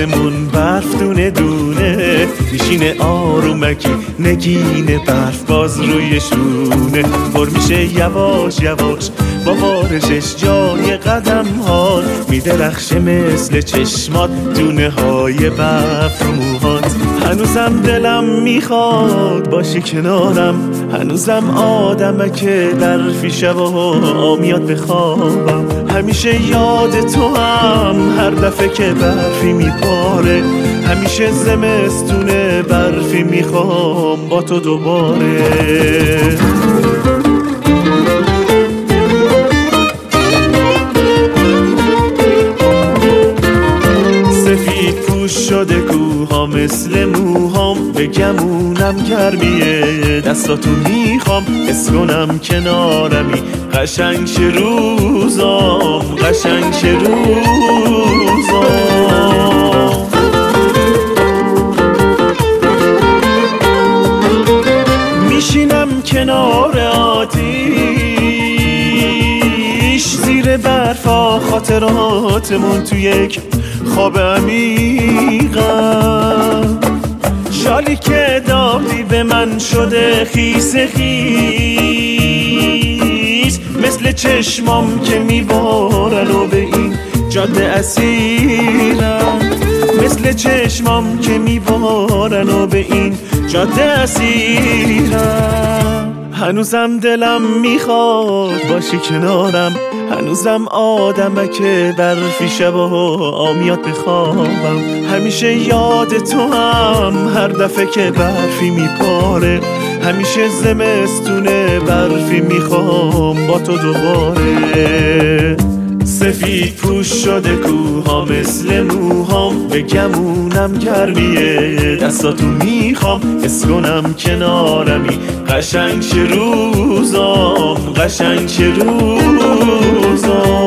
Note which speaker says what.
Speaker 1: آسمون برف دونه دونه میشینه آرومکی نگین برف باز روی شونه پر میشه یواش یواش با بارشش جای قدم ها میدرخشه مثل چشمات دونه های برف رو موهات. هنوزم دلم میخواد باشی کنارم، هنوزم آدمکه برفی شبا میاد بخوابم. همیشه یاد تو هم هر دفعه که برفی میباره، همیشه زمستونه برفی میخوام با تو دوباره. سفید پوش شده کوها مثل موهام، به گمونم گرمیه دستاتو میخوام حس کنم کنارمی. قشنگ شه روزام، قشنگ شه روزام. میشینم کنار آتیش زیر برفا، خاطراتمون تو یک خواب عمیقم. شالی که دادی به من شده خیس خیس، مثل چشمام که میبارن و به این جاده اسیرم. مثل چشمام که میبارن و به این جاده اسیرم. هنوزم دلم میخواد باشی کنارم، هنوزم آدمکه برفی شبا میاد بخوابم. همیشه یاد تو هم هر دفعه که برفی میباره، همیشه زمستونه برفی میخوام با تو دوباره. سفید پوش شده کوها مثل موهام، به گمونم گرمیه دستاتو میخوام حس کنم کنارمی. قشنگ شه روزام، قشنگ شه روزام.